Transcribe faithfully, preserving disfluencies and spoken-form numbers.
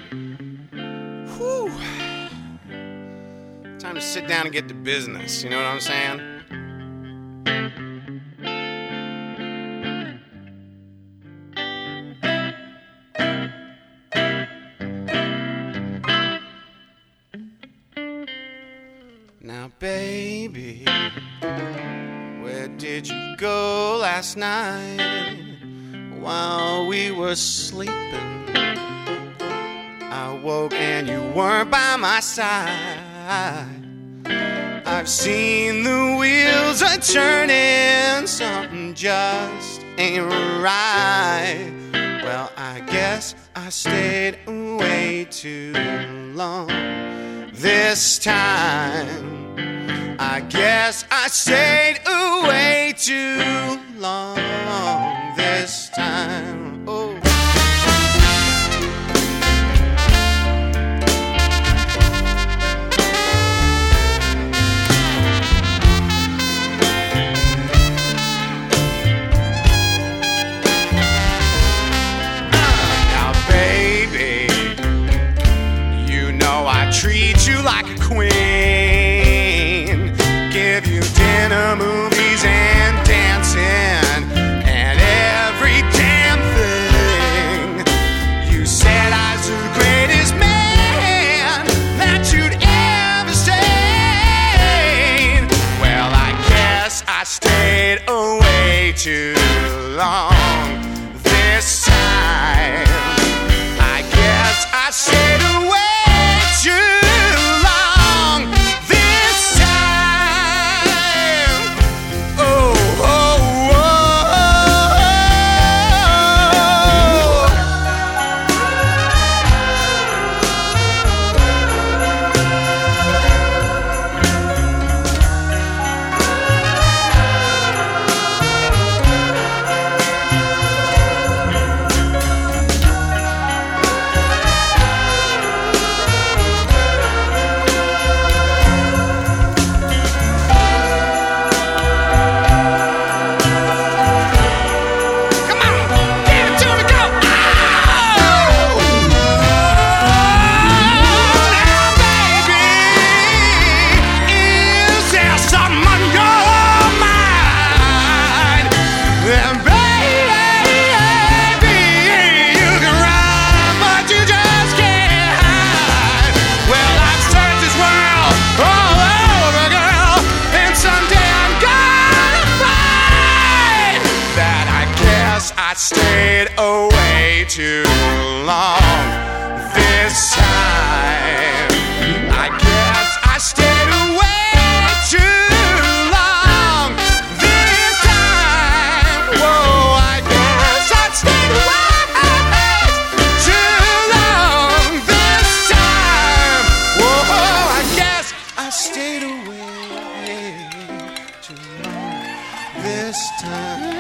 Whew. Time to sit down and get to business, you know what I'm saying? Now, baby, where did you go last night while we were sleeping? I woke and you weren't by my side. I've seen the wheels a turning, something just ain't right. Well, I guess I stayed away too long this time. I guess I stayed away too long this time. Oh. Now, baby, you know I treat you like a queen. Give you dinner, movies, and dancing, and every damn thing. You said I was the greatest man that you'd ever seen. Well, I guess I stayed away too long this time. I guess I stayed away too long this time. Oh, oh, I stayed away too long this time. I guess I stayed away too long this time. Whoa, I guess I stayed away too long this time. Whoa, I guess I stayed away too long this time.